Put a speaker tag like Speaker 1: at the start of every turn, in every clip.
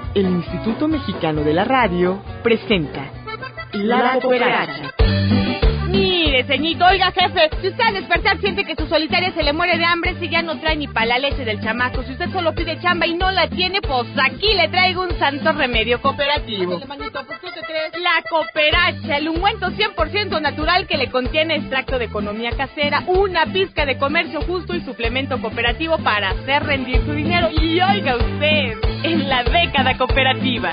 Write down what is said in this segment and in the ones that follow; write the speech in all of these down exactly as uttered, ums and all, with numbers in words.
Speaker 1: El Instituto Mexicano de la Radio presenta La Cooperacha.
Speaker 2: Mire, ceñito, oiga, jefe, si usted al despertar siente que su solitaria se le muere de hambre, si ya no trae ni pa' la leche del chamaco, si usted solo pide chamba y no la tiene, pues aquí le traigo un santo remedio cooperativo. Ándale, manito, ¿pues qué te crees? La Cooperacha, el ungüento cien por ciento natural que le contiene extracto de economía casera, una pizca de comercio justo y suplemento cooperativo para hacer rendir su dinero. Y oiga usted, en la década cooperativa.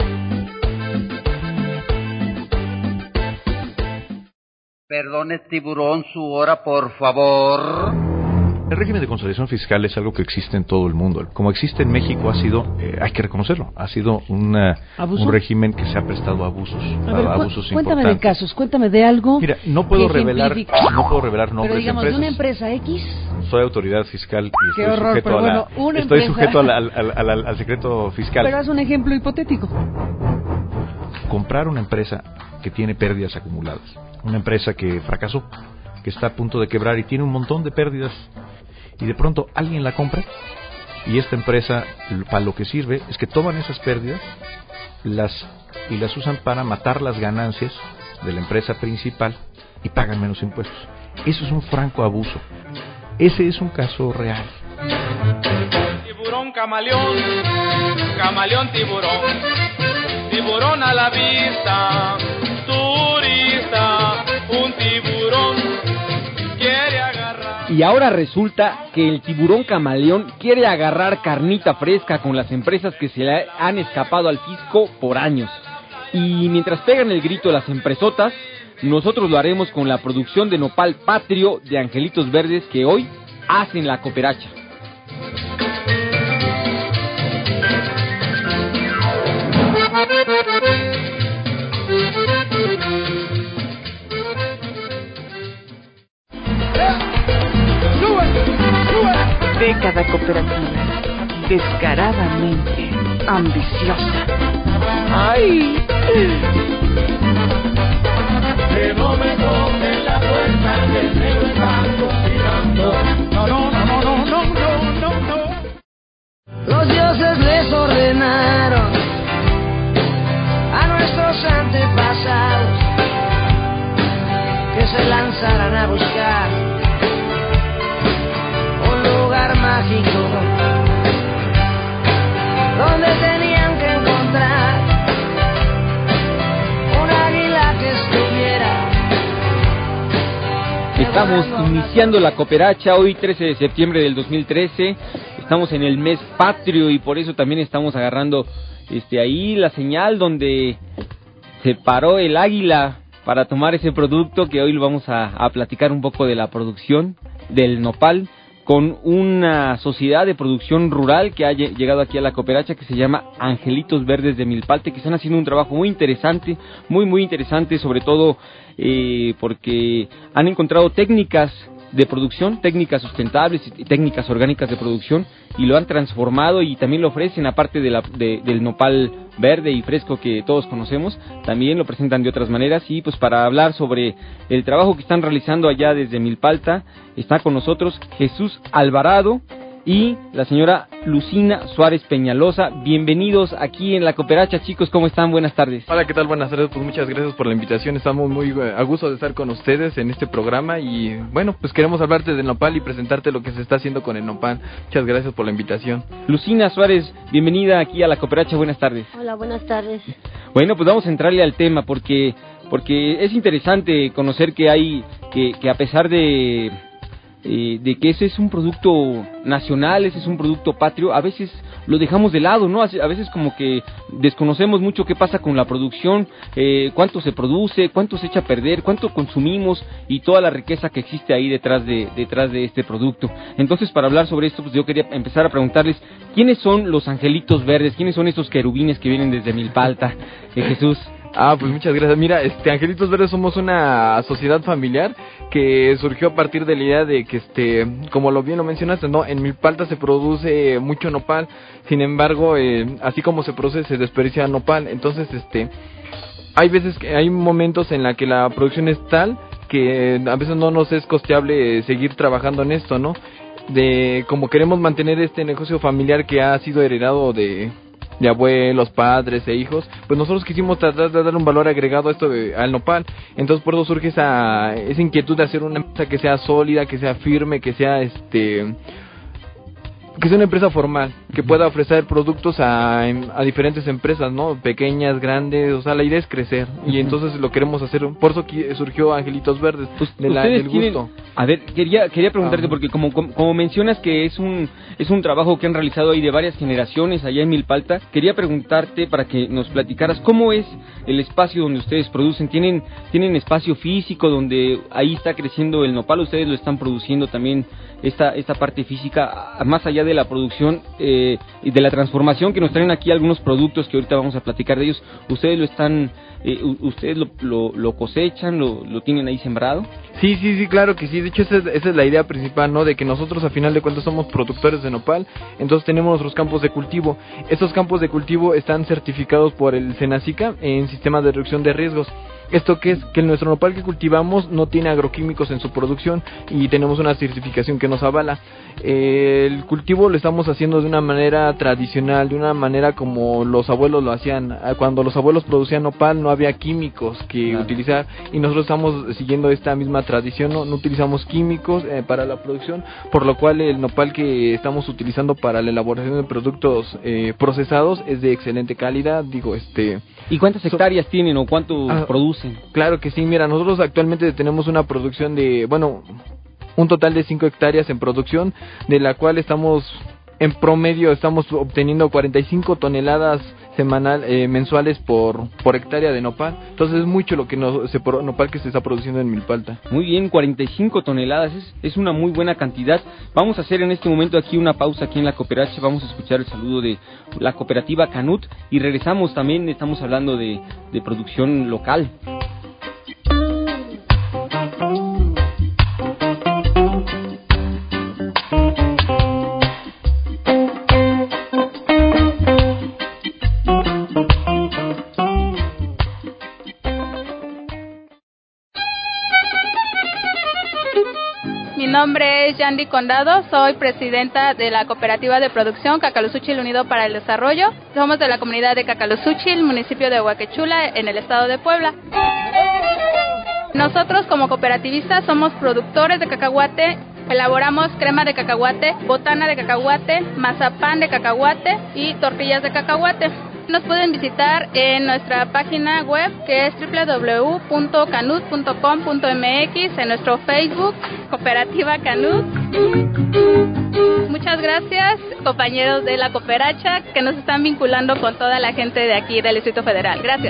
Speaker 3: Perdone, tiburón, su hora, por favor.
Speaker 4: El régimen de consolidación fiscal es algo que existe en todo el mundo. Como existe en México, ha sido, eh, hay que reconocerlo, ha sido una, un régimen que se ha prestado a abusos,
Speaker 5: a, ver,
Speaker 4: a abusos
Speaker 5: cu- cuéntame
Speaker 4: importantes.
Speaker 5: de casos, cuéntame de algo.
Speaker 4: Mira, no puedo revelar, no puedo revelar nombres
Speaker 5: pero digamos,
Speaker 4: de empresas.
Speaker 5: ¿de una empresa X?
Speaker 4: Soy autoridad fiscal y
Speaker 5: Qué
Speaker 4: estoy
Speaker 5: horror,
Speaker 4: sujeto
Speaker 5: pero
Speaker 4: a la,
Speaker 5: bueno, una
Speaker 4: estoy
Speaker 5: empresa...
Speaker 4: sujeto al, al, al, al, al secreto fiscal.
Speaker 5: Pero haz un ejemplo hipotético.
Speaker 4: Comprar una empresa que tiene pérdidas acumuladas, una empresa que fracasó, que está a punto de quebrar y tiene un montón de pérdidas, y de pronto alguien la compra, y esta empresa para lo que sirve es que toman esas pérdidas las y las usan para matar las ganancias de la empresa principal y pagan menos impuestos. Eso es un franco abuso. Ese es un caso real.
Speaker 6: Tiburón camaleón, camaleón tiburón, tiburón a la vista, turista, un tiburón quiere agarrar.
Speaker 7: Y ahora resulta que el tiburón camaleón quiere agarrar carnita fresca con las empresas que se le han escapado al fisco por años. Y mientras pegan el grito las empresotas, nosotros lo haremos con la producción de nopal patrio de Angelitos Verdes que hoy hacen la cooperacha.
Speaker 1: Década cooperativa, descaradamente ambiciosa. ¡Ay!
Speaker 6: Que no me toquen la puerta, que el negro está cocinando. No, no, no, no, no, no, no, no, no.
Speaker 8: Los dioses les ordenaron a nuestros antepasados que se lanzaran a buscar un lugar mágico donde tenían que encontrar un águila que estuviera.
Speaker 7: Estamos iniciando la cooperacha hoy trece de septiembre del dos mil trece. Estamos en el mes patrio y por eso también estamos agarrando este ahí la señal donde se paró el águila para tomar ese producto que hoy lo vamos a, a platicar un poco de la producción del nopal con una sociedad de producción rural que ha llegado aquí a la cooperacha que se llama Angelitos Verdes de Milpalte, que están haciendo un trabajo muy interesante, muy muy interesante, sobre todo eh, porque han encontrado técnicas de producción, técnicas sustentables y técnicas orgánicas de producción y lo han transformado y también lo ofrecen, aparte de la, de, del nopal verde y fresco que todos conocemos, también lo presentan de otras maneras. Y pues para hablar sobre el trabajo que están realizando allá desde Milpalta está con nosotros Jesús Alvarado y la señora Lucina Suárez Peñalosa. Bienvenidos aquí en la cooperacha, chicos, ¿cómo están? Buenas tardes.
Speaker 9: Hola, ¿qué tal? Buenas tardes, pues muchas gracias por la invitación, estamos muy a gusto de estar con ustedes en este programa y bueno, pues queremos hablarte del nopal y presentarte lo que se está haciendo con el nopal. Muchas gracias por la invitación.
Speaker 7: Lucina Suárez, bienvenida aquí a la cooperacha, buenas tardes.
Speaker 10: Hola, buenas tardes.
Speaker 7: Bueno, pues vamos a entrarle al tema porque porque es interesante conocer que hay, que, que a pesar de... Eh, de que ese es un producto nacional, ese es un producto patrio, a veces lo dejamos de lado, ¿no? A veces como que desconocemos mucho qué pasa con la producción, eh, cuánto se produce, cuánto se echa a perder, cuánto consumimos y toda la riqueza que existe ahí detrás de detrás de este producto. Entonces, para hablar sobre esto, pues yo quería empezar a preguntarles, ¿quiénes son los Angelitos Verdes? ¿Quiénes son estos querubines que vienen desde Milpalta? Eh, Jesús.
Speaker 9: Ah, pues muchas gracias. Mira, este Angelitos Verdes somos una sociedad familiar que surgió a partir de la idea de que, este, como lo bien lo mencionaste, no, en Milpalta se produce mucho nopal. Sin embargo, eh, así como se produce, se desperdicia nopal. Entonces, este, hay veces que hay momentos en la que la producción es tal que a veces no nos es costeable seguir trabajando en esto, ¿no? De como queremos mantener este negocio familiar que ha sido heredado de de abuelos, padres e hijos, pues nosotros quisimos tratar de dar un valor agregado a esto de, al nopal. Entonces por eso surge esa, esa inquietud de hacer una empresa que sea sólida, que sea firme, que sea este... que sea una empresa formal, que pueda ofrecer productos a, a diferentes empresas, ¿no? Pequeñas, grandes, o sea, la idea es crecer, y uh-huh. entonces lo queremos hacer, por eso surgió Angelitos Verdes, pues, de la, del
Speaker 7: tienen,
Speaker 9: gusto.
Speaker 7: A ver, quería quería preguntarte, uh-huh. porque como, como como mencionas que es un es un trabajo que han realizado ahí de varias generaciones allá en Milpalta, quería preguntarte para que nos platicaras cómo es el espacio donde ustedes producen. ¿Tienen, tienen espacio físico donde ahí está creciendo el nopal? ¿Ustedes lo están produciendo también esta esta parte física, más allá de la producción eh, y de la transformación, que nos traen aquí algunos productos que ahorita vamos a platicar de ellos? ¿Ustedes lo están, eh, ustedes lo, lo, lo cosechan, lo, lo tienen ahí sembrado?
Speaker 9: Sí, sí, sí, claro que sí. De hecho, esa es, esa es la idea principal, ¿no? De que nosotros, a final de cuentas, somos productores de nopal, entonces tenemos nuestros campos de cultivo. Estos campos de cultivo están certificados por el Senacica en sistemas de reducción de riesgos. ¿Esto qué es? Que nuestro nopal que cultivamos no tiene agroquímicos en su producción y tenemos una certificación que nos avala. Eh, el cultivo lo estamos haciendo de una manera tradicional, de una manera como los abuelos lo hacían. Cuando los abuelos producían nopal no había químicos que claro. utilizar, y nosotros estamos siguiendo esta misma tradición, no, no utilizamos químicos eh, para la producción, por lo cual el nopal que estamos utilizando para la elaboración de productos eh, procesados es de excelente calidad. Digo, este...
Speaker 7: ¿Y cuántas hectáreas so, tienen o cuánto ah, producen?
Speaker 9: Claro que sí, mira, nosotros actualmente tenemos una producción de, bueno, un total de cinco hectáreas en producción, de la cual estamos, en promedio, estamos obteniendo cuarenta y cinco toneladas semanal, eh, mensuales por por hectárea de nopal. Entonces es mucho lo que nos, se, nopal que se está produciendo en Milpalta.
Speaker 7: Muy bien, cuarenta y cinco toneladas, es, es una muy buena cantidad. Vamos a hacer en este momento aquí una pausa aquí en la Cooperacha, vamos a escuchar el saludo de la cooperativa Canut y regresamos. También estamos hablando de, de producción local.
Speaker 10: Mi nombre es Yandy Condado, soy presidenta de la cooperativa de producción Cacaluzúchil Unido para el Desarrollo. Somos de la comunidad de Cacaluzúchil, municipio de Huaquechula, en el estado de Puebla. Nosotros como cooperativistas somos productores de cacahuate, elaboramos crema de cacahuate, botana de cacahuate, mazapán de cacahuate y tortillas de cacahuate. Nos pueden visitar en nuestra página web, que es doble u doble u doble u punto canut punto com punto m x, en nuestro Facebook, Cooperativa Canut. Muchas gracias, compañeros de la Cooperacha, que nos están vinculando con toda la gente de aquí del Distrito Federal. Gracias.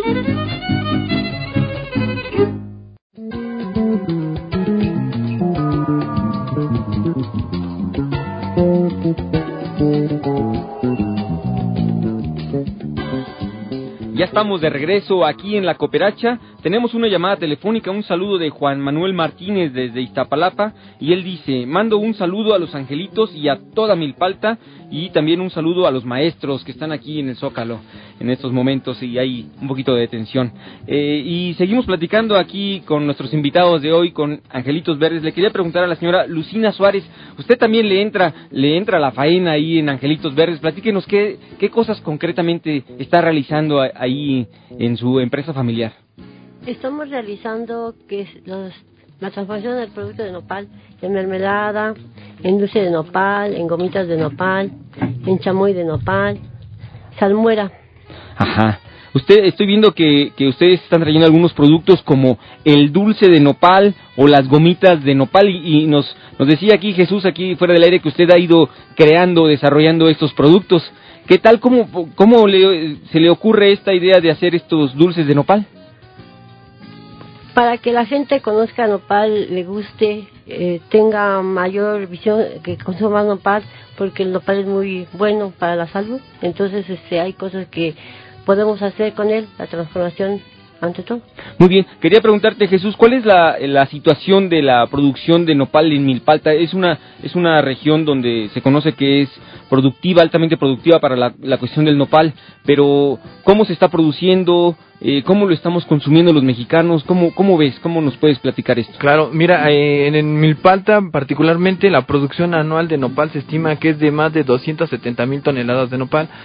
Speaker 7: Ya estamos de regreso aquí en la Cooperacha. Tenemos una llamada telefónica, un saludo de Juan Manuel Martínez desde Iztapalapa, y él dice: mando un saludo a los angelitos y a toda Milpalta, y también un saludo a los maestros que están aquí en el Zócalo en estos momentos, y hay un poquito de tensión. Eh, y seguimos platicando aquí con nuestros invitados de hoy, con Angelitos Verdes. Le quería preguntar a la señora Lucina Suárez, usted también le entra le entra la faena ahí en Angelitos Verdes. Platíquenos qué, qué cosas concretamente está realizando ahí en su empresa familiar.
Speaker 11: Estamos realizando que es los, la transformación del producto de nopal en mermelada, en dulce de nopal, en gomitas de nopal, en chamoy de nopal, salmuera.
Speaker 7: Ajá. Usted, estoy viendo que, que ustedes están trayendo algunos productos como el dulce de nopal o las gomitas de nopal, y, y nos, nos decía aquí Jesús, aquí fuera del aire, que usted ha ido creando, desarrollando estos productos. ¿Qué tal? ¿Cómo, cómo le, se le ocurre esta idea de hacer estos dulces de nopal?
Speaker 11: Para que la gente conozca nopal, le guste, eh, tenga mayor visión, que consuma más nopal, porque el nopal es muy bueno para la salud. Entonces este, hay cosas que podemos hacer con él, la transformación ante todo.
Speaker 7: Muy bien, quería preguntarte, Jesús, ¿cuál es la, la situación de la producción de nopal en Milpalta? Es una es una región donde se conoce que es productiva, altamente productiva para la, la cuestión del nopal, pero ¿cómo se está produciendo? Eh, ¿Cómo lo estamos consumiendo los mexicanos? ¿Cómo, cómo ves? ¿Cómo nos puedes platicar esto?
Speaker 9: Claro, mira, eh, en, en Milpalta particularmente la producción anual de nopal se estima que es de más de doscientas setenta mil toneladas de nopal.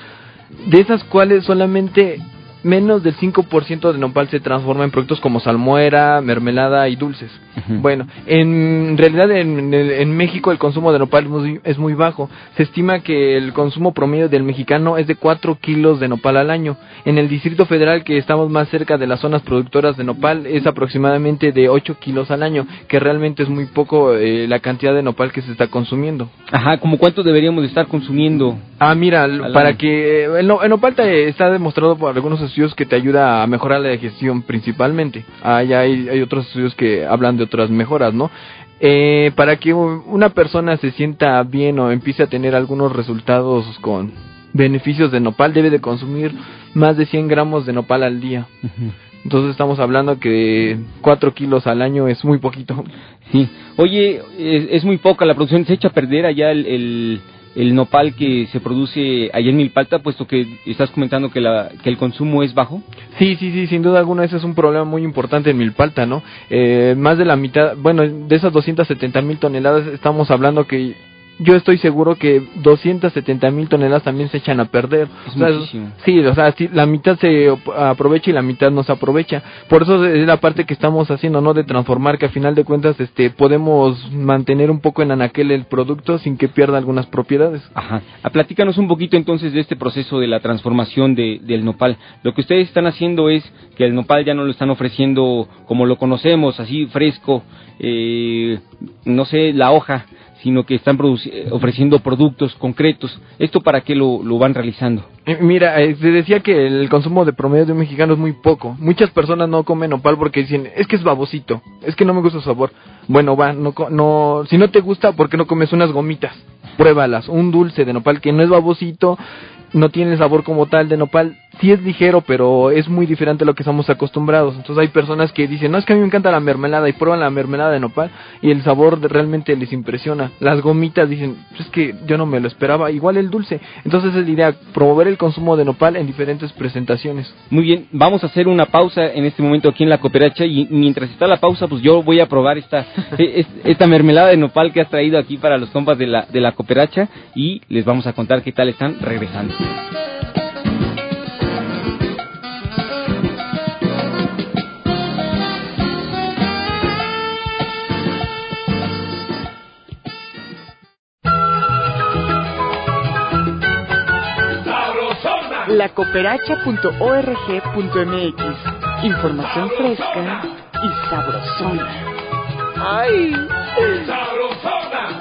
Speaker 9: de esas cuales solamente menos del cinco por ciento de nopal se transforma en productos como salmuera, mermelada y dulces. Uh-huh. Bueno, en realidad en, en México el consumo de nopal es muy, es muy bajo. Se estima que el consumo promedio del mexicano es de cuatro kilos de nopal al año. En el Distrito Federal, que estamos más cerca de las zonas productoras de nopal, es aproximadamente de ocho kilos al año, que realmente es muy poco eh, la cantidad de nopal que se está consumiendo.
Speaker 7: Ajá, ¿como cuánto deberíamos de estar consumiendo?
Speaker 9: Ah, mira, para año? que el, no, el nopal te, está demostrado por algunos estudios que te ayuda a mejorar la digestión principalmente. Ah, ya hay, hay otros estudios que hablan de otras mejoras, ¿no? Eh, para que una persona se sienta bien o empiece a tener algunos resultados con beneficios de nopal, debe de consumir más de cien gramos de nopal al día. Uh-huh. Entonces estamos hablando que cuatro kilos al año es muy poquito.
Speaker 7: Sí. Oye, es, es muy poca la producción, se echa a perder allá el... el... el nopal que se produce allá en Milpalta, puesto que estás comentando que, la, que el consumo es bajo.
Speaker 9: Sí, sí, sí, sin duda alguna ese es un problema muy importante en Milpalta, ¿no? Eh, más de la mitad, bueno, de esas doscientas setenta mil toneladas estamos hablando que yo estoy seguro que doscientas setenta mil toneladas también se echan a perder.
Speaker 7: Es
Speaker 9: o sea,
Speaker 7: muchísimo.
Speaker 9: Sí, o sea, sí, la mitad se aprovecha y la mitad no se aprovecha. Por eso es la parte que estamos haciendo, ¿no? De transformar, que a final de cuentas este podemos mantener un poco en anaquel el producto sin que pierda algunas propiedades.
Speaker 7: Ajá. A platícanos un poquito entonces de este proceso de la transformación de, del nopal. Lo que ustedes están haciendo es que el nopal ya no lo están ofreciendo como lo conocemos, así fresco, eh, no sé, la hoja, sino que están produci- ofreciendo productos concretos. ¿Esto para qué lo, lo van realizando?
Speaker 9: Mira, eh, se decía que el consumo de promedio de un mexicano es muy poco. Muchas personas no comen nopal porque dicen, es que es babosito, es que no me gusta su sabor. Bueno, va, no, no, si no te gusta, ¿por qué no comes unas gomitas? Pruébalas, un dulce de nopal que no es babosito, no tiene el sabor como tal de nopal, sí es ligero, pero es muy diferente a lo que estamos acostumbrados. Entonces hay personas que dicen, no, es que a mí me encanta la mermelada, y prueban la mermelada de nopal y el sabor de, realmente les impresiona. Las gomitas dicen, es que yo no me lo esperaba, igual el dulce. Entonces es la idea, promover el consumo de nopal en diferentes presentaciones.
Speaker 7: Muy bien, vamos a hacer una pausa en este momento aquí en La Cooperacha, y mientras está la pausa, pues yo voy a probar esta esta mermelada de nopal que has traído aquí para los compas de la, de la Cooperacha, y les vamos a contar qué tal están regresando.
Speaker 1: la cooperacha punto org punto m x. Información fresca y sabrosona. ¡Ay! ¡Sabrosona!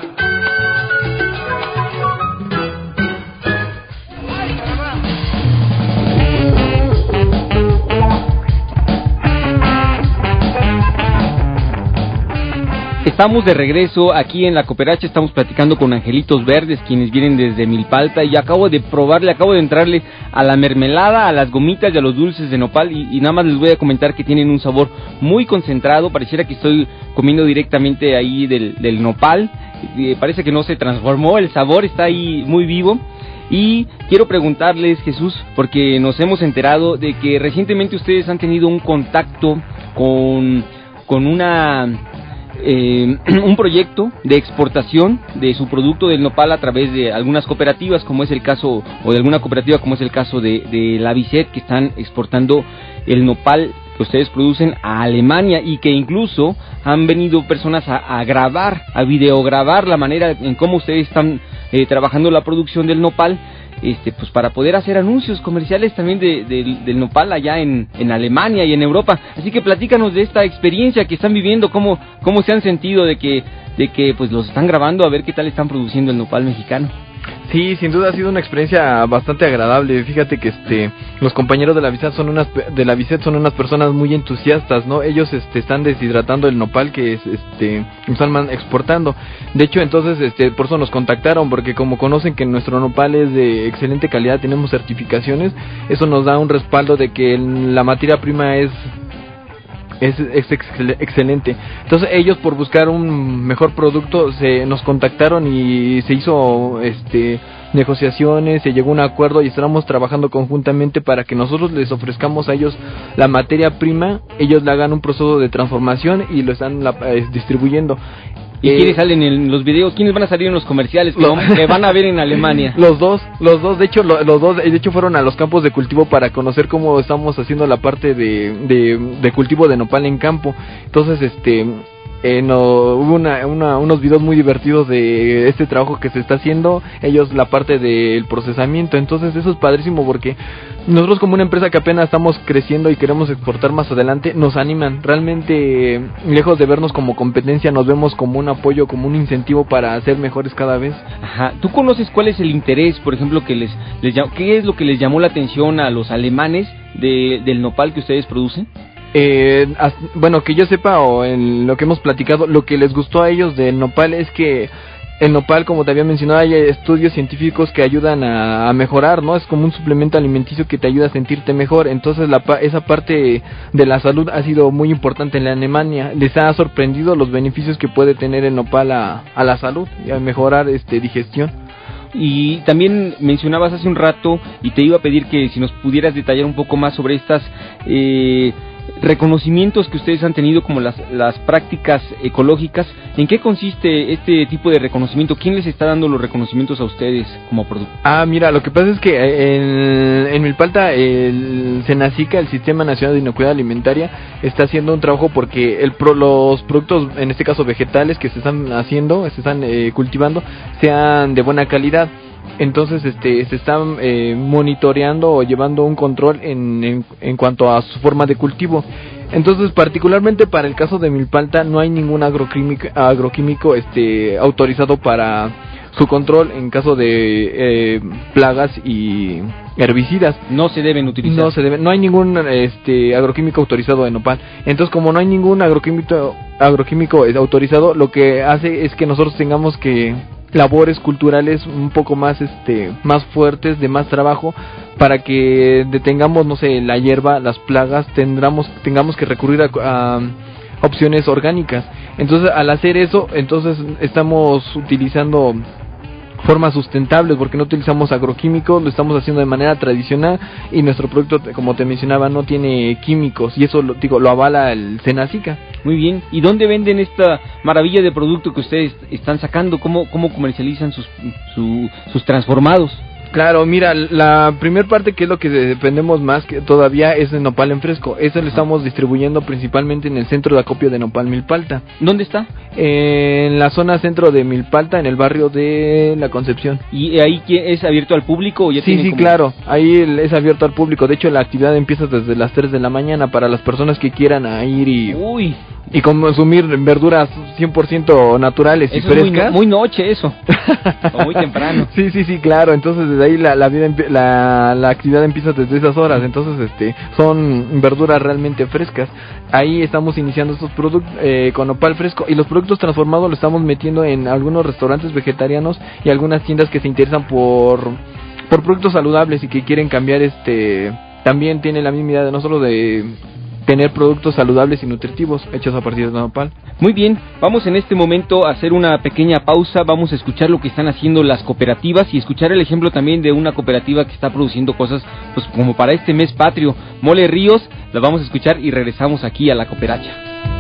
Speaker 7: Estamos de regreso aquí en La Cooperacha, estamos platicando con Angelitos Verdes, quienes vienen desde Milpalta, y acabo de probarle, acabo de entrarle a la mermelada, a las gomitas y a los dulces de nopal, y, y nada más les voy a comentar que tienen un sabor muy concentrado, pareciera que estoy comiendo directamente ahí del, del nopal, eh, parece que no se transformó, el sabor está ahí muy vivo. Y quiero preguntarles, Jesús, porque nos hemos enterado de que recientemente ustedes han tenido un contacto con, con una... Eh, un proyecto de exportación de su producto del nopal a través de algunas cooperativas, como es el caso, o de alguna cooperativa como es el caso de, de la Vicet, que están exportando el nopal que ustedes producen a Alemania, y que incluso han venido personas a, a grabar, a videograbar la manera en cómo ustedes están eh, trabajando la producción del nopal, este pues para poder hacer anuncios comerciales también de, de, del nopal allá en, en Alemania y en Europa. Así que platícanos de esta experiencia que están viviendo, cómo, cómo se han sentido de que, de que pues los están grabando, a ver qué tal están produciendo el nopal mexicano.
Speaker 9: Sí, sin duda ha sido una experiencia bastante agradable. Fíjate que este los compañeros de la Vicet son unas de la Vicet son unas personas muy entusiastas, ¿no? Ellos este están deshidratando el nopal que es, este están exportando. De hecho, entonces este por eso nos contactaron, porque como conocen que nuestro nopal es de excelente calidad, tenemos certificaciones, eso nos da un respaldo de que el, la materia prima es Es, es excel, excelente. Entonces ellos, por buscar un mejor producto, se nos contactaron y se hizo este negociaciones, se llegó a un acuerdo y estamos trabajando conjuntamente para que nosotros les ofrezcamos a ellos la materia prima, ellos le hagan un proceso de transformación y lo están la, eh, distribuyendo.
Speaker 7: ¿Y
Speaker 9: eh,
Speaker 7: quiénes salen en los videos? ¿Quiénes van a salir en los comerciales que,
Speaker 9: Lo-
Speaker 7: van- que van a ver en Alemania?
Speaker 9: Los dos, los dos, de hecho, lo- los dos, de hecho, fueron a los campos de cultivo para conocer cómo estamos haciendo la parte de, de, de cultivo de nopal en campo. Entonces, este, eh, no, hubo una, una, unos videos muy divertidos de este trabajo que se está haciendo, ellos la parte del procesamiento. Entonces eso es padrísimo porque nosotros, como una empresa que apenas estamos creciendo y queremos exportar más adelante, nos animan. Realmente, lejos de vernos como competencia, nos vemos como un apoyo, como un incentivo para ser mejores cada vez.
Speaker 7: Ajá. ¿Tú conoces cuál es el interés, por ejemplo, que les, les llam- qué es lo que les llamó la atención a los alemanes de, del nopal que ustedes producen?
Speaker 9: Eh, as- bueno, que yo sepa, o en lo que hemos platicado, lo que les gustó a ellos del nopal es que el nopal, como te había mencionado, hay estudios científicos que ayudan a, a mejorar, ¿no? Es como un suplemento alimenticio que te ayuda a sentirte mejor. Entonces la, pa- esa parte de la salud ha sido muy importante en la Alemania. Les ha sorprendido los beneficios que puede tener el nopal a, a la salud y a mejorar este digestión.
Speaker 7: Y también mencionabas hace un rato, y te iba a pedir que si nos pudieras detallar un poco más sobre estas eh, reconocimientos que ustedes han tenido como las, las prácticas ecológicas. ¿En qué consiste este tipo de reconocimiento? ¿Quién les está dando los reconocimientos a ustedes como producto?
Speaker 9: Ah, mira, lo que pasa es que en, en Milpalta el Senacica, el Sistema Nacional de Inocuidad Alimentaria, está haciendo un trabajo porque el pro, los productos, en este caso vegetales, que se están haciendo, se están eh, cultivando, sean de buena calidad. Entonces este se están eh, monitoreando o llevando un control en, en, en cuanto a su forma de cultivo. Entonces, particularmente para el caso de Milpalta, no hay ningún agroquímico, agroquímico este autorizado para su control en caso de eh, plagas y herbicidas.
Speaker 7: No se deben utilizar.
Speaker 9: No se deben, no hay ningún este agroquímico autorizado en nopal. Entonces, como no hay ningún agroquímico agroquímico autorizado, lo que hace es que nosotros tengamos que labores culturales un poco más este más fuertes, de más trabajo, para que detengamos, no sé, la hierba, las plagas, tendremos tengamos que recurrir a, a opciones orgánicas. Entonces, al hacer eso, entonces estamos utilizando formas sustentables, porque no utilizamos agroquímicos, lo estamos haciendo de manera tradicional, y nuestro producto, como te mencionaba, no tiene químicos, y eso lo digo lo avala el Senacica.
Speaker 7: Muy bien. ¿Y dónde venden esta maravilla de producto que ustedes están sacando? ¿Cómo, cómo comercializan sus, su, sus transformados?
Speaker 9: Claro, mira, la primer parte, que es lo que dependemos más que todavía, es el nopal en fresco. Eso lo estamos distribuyendo principalmente en el centro de acopio de Nopal Milpalta.
Speaker 7: ¿Dónde está?
Speaker 9: En la zona centro de Milpalta, en el barrio de La Concepción.
Speaker 7: ¿Y ahí es abierto al público o ya
Speaker 9: Sí,
Speaker 7: tienen
Speaker 9: sí,
Speaker 7: como...
Speaker 9: claro, ahí es abierto al público. De hecho, la actividad empieza desde las tres de la mañana para las personas que quieran a ir y...
Speaker 7: Uy...
Speaker 9: y consumir verduras cien por ciento naturales y
Speaker 7: eso es
Speaker 9: frescas.
Speaker 7: muy, no, muy noche eso, o muy temprano.
Speaker 9: Sí, sí, sí, claro. Entonces desde ahí la la vida empie- la, la actividad empieza desde esas horas. Entonces este son verduras realmente frescas. Ahí estamos iniciando estos productos eh, con nopal fresco, y los productos transformados los estamos metiendo en algunos restaurantes vegetarianos y algunas tiendas que se interesan por por productos saludables y que quieren cambiar. Este también tienen la misma idea de nosotros de tener productos saludables y nutritivos hechos a partir de nopal.
Speaker 7: Muy bien, vamos en este momento a hacer una pequeña pausa, vamos a escuchar lo que están haciendo las cooperativas y escuchar el ejemplo también de una cooperativa que está produciendo cosas pues como para este mes patrio. Mole Ríos, la vamos a escuchar y regresamos aquí a la cooperacha.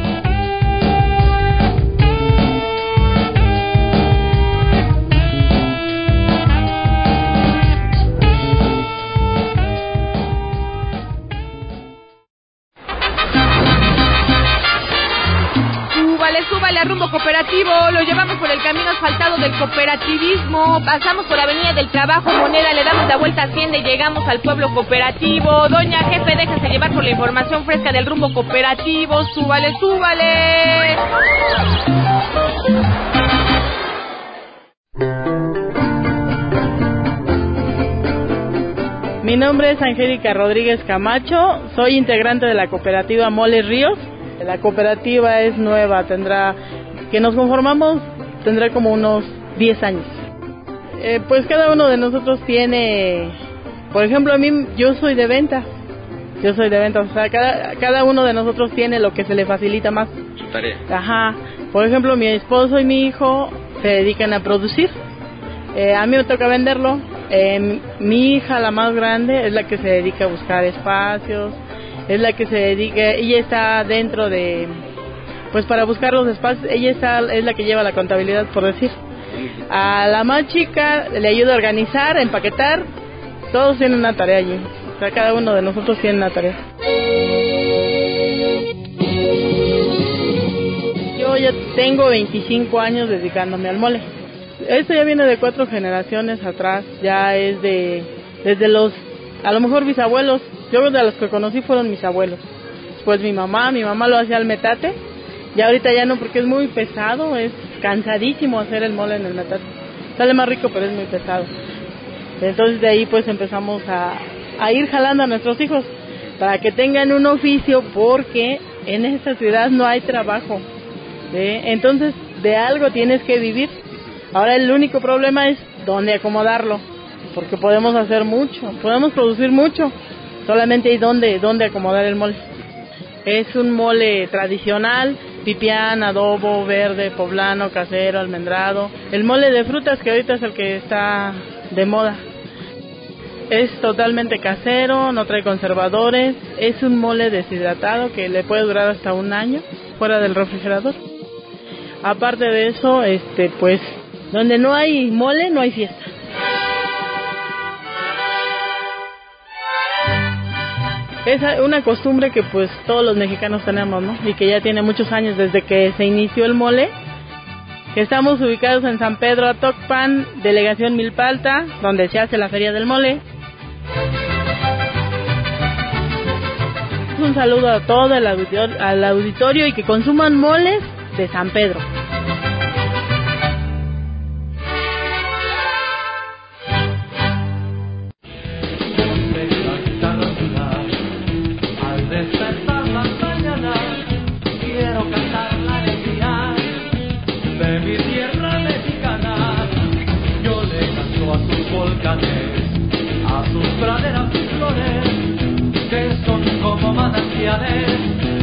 Speaker 2: Súbale, súbale a Rumbo Cooperativo, lo llevamos por el camino asfaltado del cooperativismo, pasamos por Avenida del Trabajo, Moneda, le damos la vuelta a Hacienda y llegamos al pueblo cooperativo. Doña Jefe, déjase llevar por la información fresca del Rumbo Cooperativo, súbale, súbale.
Speaker 12: Mi nombre es Angélica Rodríguez Camacho, soy integrante de la cooperativa Mole Ríos. La cooperativa es nueva, tendrá, que nos conformamos, tendrá como unos diez años. Eh, pues cada uno de nosotros tiene, por ejemplo, a mí, yo soy de venta, yo soy de venta, o sea, cada, cada uno de nosotros tiene lo que se le facilita más.
Speaker 7: Su tarea.
Speaker 12: Ajá, por ejemplo, mi esposo y mi hijo se dedican a producir, eh, a mí me toca venderlo. Eh, mi hija, la más grande, es la que se dedica a buscar espacios, es la que se dedica, ella está dentro de pues para buscar los espacios, ella está, es la que lleva la contabilidad, por decir. A la más chica le ayuda a organizar, a empaquetar, todos tienen una tarea allí, o sea, cada uno de nosotros tiene una tarea. Yo ya tengo veinticinco años dedicándome al mole. Esto ya viene de cuatro generaciones atrás, ya es de, desde los, a lo mejor bisabuelos, yo de los que conocí fueron mis abuelos. Pues mi mamá, mi mamá lo hacía al metate, y ahorita ya no porque es muy pesado, es cansadísimo hacer el mole en el metate. Sale más rico pero es muy pesado. Entonces de ahí pues empezamos a, a ir jalando a nuestros hijos para que tengan un oficio porque en esta ciudad no hay trabajo, ¿sí? Entonces de algo tienes que vivir. Ahora el único problema es dónde acomodarlo, porque podemos hacer mucho, podemos producir mucho, solamente hay dónde, dónde acomodar el mole. Es un mole tradicional, pipián, adobo, verde, poblano, casero, almendrado. El mole de frutas que ahorita es el que está de moda. Es totalmente casero, no trae conservadores. Es un mole deshidratado que le puede durar hasta un año fuera del refrigerador. Aparte de eso, este, pues, donde no hay mole, no hay fiesta. Es una costumbre que pues todos los mexicanos tenemos, ¿no? Y que ya tiene muchos años desde que se inició el mole. Estamos ubicados en San Pedro Atocpan, delegación Milpalta, donde se hace la feria del mole. Un saludo a todo el auditorio, al auditorio y que consuman moles de San Pedro.
Speaker 6: A sus praderas y flores, que son como manantiales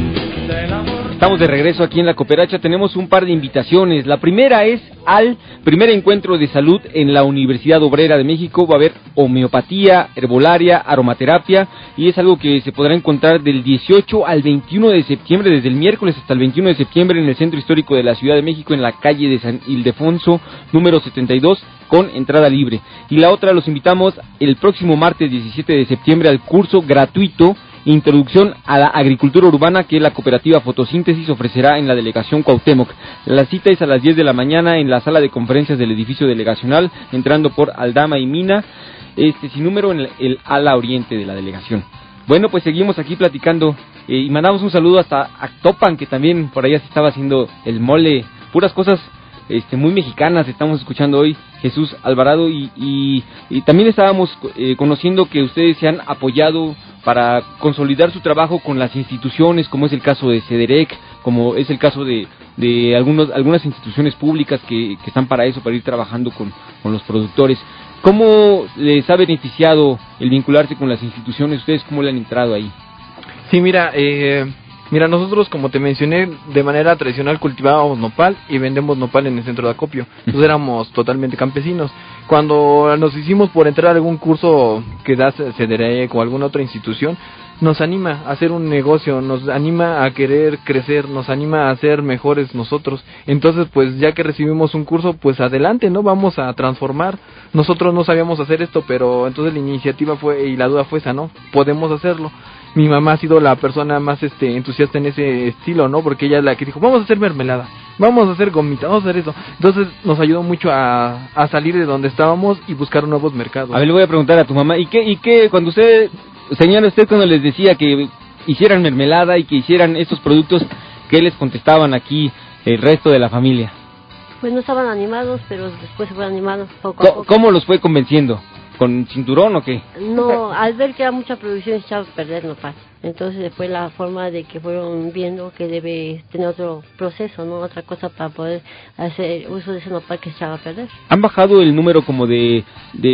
Speaker 6: del amor.
Speaker 7: Estamos de regreso aquí en La Cooperacha. Tenemos un par de invitaciones. La primera es al primer encuentro de salud en la Universidad Obrera de México. Va a haber homeopatía, herbolaria, aromaterapia, y es algo que se podrá encontrar del dieciocho al veintiuno de septiembre, desde el miércoles hasta el veintiuno de septiembre en el Centro Histórico de la Ciudad de México, en la calle de San Ildefonso, número setenta y dos, con entrada libre. Y la otra, los invitamos el próximo martes diecisiete de septiembre al curso gratuito Introducción a la Agricultura Urbana que la Cooperativa Fotosíntesis ofrecerá en la Delegación Cuauhtémoc. La cita es a las diez de la mañana en la sala de conferencias del edificio delegacional, entrando por Aldama y Mina, este sin número en el, el ala oriente de la delegación. Bueno, pues seguimos aquí platicando eh, y mandamos un saludo hasta Actopan, que también por allá se estaba haciendo el mole, puras cosas este muy mexicanas estamos escuchando hoy, Jesús Alvarado, y, y, y también estábamos eh, conociendo que ustedes se han apoyado para consolidar su trabajo con las instituciones, como es el caso de CEDEREC, como es el caso de, de algunos, algunas instituciones públicas que, que están para eso, para ir trabajando con, con los productores. ¿Cómo les ha beneficiado el vincularse con las instituciones? ¿Ustedes cómo le han entrado ahí?
Speaker 9: Sí, mira, eh, mira, nosotros, como te mencioné, de manera tradicional cultivábamos nopal y vendemos nopal en el centro de acopio. Entonces éramos totalmente campesinos. Cuando nos hicimos por entrar a algún curso que da CEDEREC o alguna otra institución, nos anima a hacer un negocio, nos anima a querer crecer, nos anima a ser mejores nosotros. Entonces, pues ya que recibimos un curso, pues adelante, ¿no? Vamos a transformar. Nosotros no sabíamos hacer esto, pero entonces la iniciativa fue y la duda fue esa, ¿no? Podemos hacerlo. Mi mamá ha sido la persona más este entusiasta en ese estilo, ¿no? Porque ella es la que dijo, vamos a hacer mermelada, vamos a hacer gomita, vamos a hacer eso. Entonces nos ayudó mucho a, a salir de donde estábamos y buscar nuevos mercados.
Speaker 7: A ver, le voy a preguntar a tu mamá, ¿y qué, y qué cuando usted, señora, usted cuando les decía que hicieran mermelada y que hicieran estos productos, qué les contestaban aquí el resto de la familia?
Speaker 11: Pues no estaban animados, pero después se fueron animados poco a
Speaker 7: ¿Cómo,
Speaker 11: poco.
Speaker 7: ¿Cómo los fue convenciendo? ¿Con cinturón o qué?
Speaker 11: No, al ver que era mucha producción se echaba a perder nopal. Entonces fue la forma de que fueron viendo que debe tener otro proceso, no otra cosa para poder hacer uso de ese nopal que se echaba a perder.
Speaker 7: ¿Han bajado el número como de,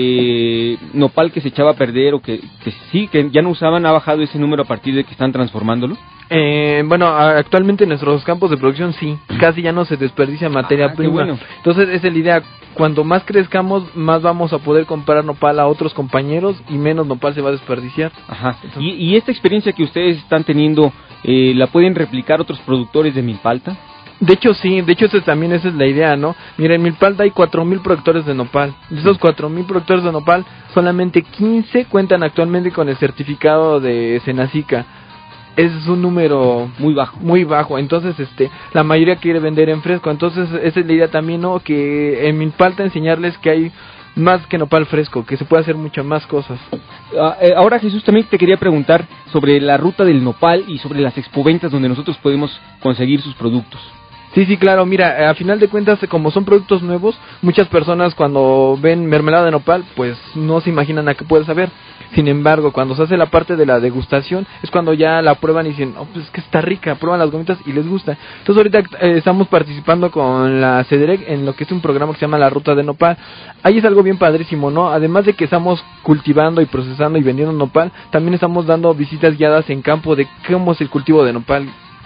Speaker 7: de nopal que se echaba a perder o que, que sí, que ya no usaban? ¿Ha bajado ese número a partir de que están transformándolo?
Speaker 9: Eh, bueno, actualmente en nuestros campos de producción sí, casi ya no se desperdicia materia
Speaker 7: ah,
Speaker 9: prima.
Speaker 7: Bueno.
Speaker 9: Entonces esa es la idea, cuando más crezcamos, más vamos a poder comprar nopal a otros compañeros y menos nopal se va a desperdiciar.
Speaker 7: Ajá. Entonces, y, y esta experiencia que ustedes están teniendo eh, ¿la pueden replicar otros productores de milpalta?
Speaker 9: De hecho sí, de hecho ese también esa es la idea, ¿no? Mira, en Milpalta hay cuatro mil productores de nopal. De esos cuatro mil productores de nopal, solamente quince cuentan actualmente con el certificado de Senacica. Es un número
Speaker 7: muy bajo,
Speaker 9: muy bajo. Entonces, este, la mayoría quiere vender en fresco. Entonces, esa es la idea también, ¿no? Que en Milpalta enseñarles que hay más que nopal fresco, que se puede hacer muchas más cosas.
Speaker 7: Ahora, Jesús, también te quería preguntar sobre la ruta del nopal y sobre las expoventas donde nosotros podemos conseguir sus productos.
Speaker 9: Sí, sí, claro, mira, a final de cuentas, como son productos nuevos, muchas personas cuando ven mermelada de nopal, pues no se imaginan a qué puede saber. Sin embargo, cuando se hace la parte de la degustación, es cuando ya la prueban y dicen, oh, pues es que está rica, prueban las gomitas y les gusta. Entonces ahorita eh, estamos participando con la CEDEREC en lo que es un programa que se llama La Ruta de Nopal. Ahí es algo bien padrísimo, ¿no? Además de que estamos cultivando y procesando y vendiendo nopal, también estamos dando visitas guiadas en campo de cómo es el cultivo de nopal,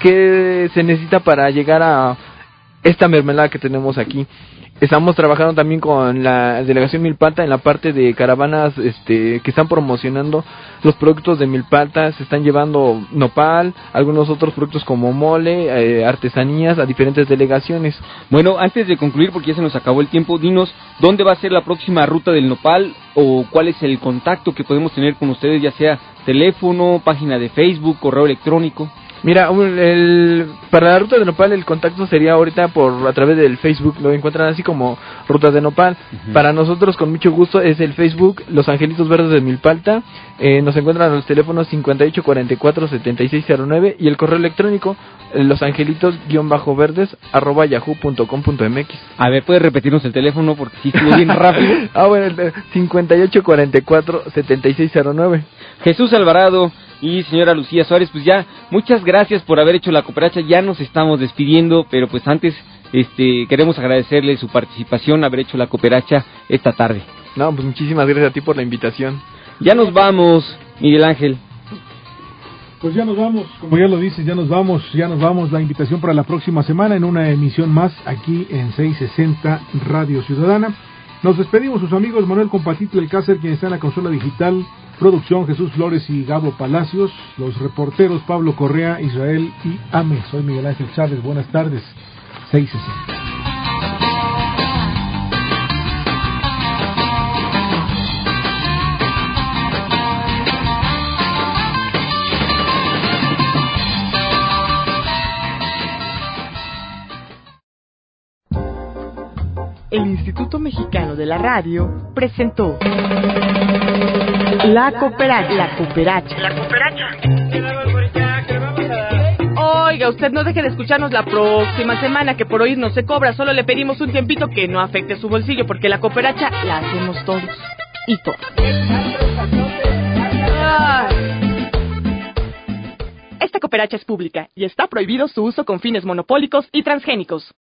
Speaker 9: qué se necesita para llegar a esta mermelada que tenemos aquí. Estamos trabajando también con la delegación Milpalta en la parte de caravanas este, que están promocionando los productos de Milpalta. Se están llevando nopal, algunos otros productos como mole, eh, artesanías a diferentes delegaciones.
Speaker 7: Bueno, antes de concluir, porque ya se nos acabó el tiempo, dinos dónde va a ser la próxima ruta del nopal o cuál es el contacto que podemos tener con ustedes, ya sea teléfono, página de Facebook, correo electrónico.
Speaker 9: Mira, el, para la ruta de nopal el contacto sería ahorita por a través del Facebook, lo encuentran así como Ruta de Nopal. Uh-huh. Para nosotros con mucho gusto es el Facebook Los Angelitos Verdes de Milpalta. Eh, nos encuentran a los teléfonos cincuenta y ocho cuarenta y cuatro setenta y seis cero nueve y el correo electrónico eh, losangelitos-verdes arroba yahoo punto com punto mx.
Speaker 7: A ver, ¿puedes repetirnos el teléfono? Porque sí estuvo bien rápido.
Speaker 9: Ah, bueno, el cincuenta y ocho cuarenta y cuatro setenta y seis cero nueve.
Speaker 7: Jesús Alvarado y señora Lucía Suárez, pues ya, muchas gracias por haber hecho la cooperacha, ya nos estamos despidiendo, pero pues antes este queremos agradecerle su participación, haber hecho la cooperacha esta tarde.
Speaker 9: No, pues muchísimas gracias a ti por la invitación.
Speaker 7: Ya nos vamos, Miguel Ángel.
Speaker 13: Pues ya nos vamos, como ya lo dices, ya nos vamos, ya nos vamos, la invitación para la próxima semana en una emisión más aquí en seiscientos sesenta Radio Ciudadana. Nos despedimos, sus amigos Manuel Compatito y el Cácer, quien está en la consola digital, producción Jesús Flores y Gabo Palacios, los reporteros Pablo Correa, Israel y Ame. Soy Miguel Ángel Chávez, buenas tardes, seiscientos sesenta.
Speaker 1: El Instituto Mexicano de la Radio presentó La Cooperacha. La Cooperacha.
Speaker 2: La Cooperacha. Oiga, usted no deje de escucharnos la próxima semana, que por hoy no se cobra, solo le pedimos un tiempito que no afecte su bolsillo, porque la cooperacha la hacemos todos y todas. Esta cooperacha es pública y está prohibido su uso con fines monopólicos y transgénicos.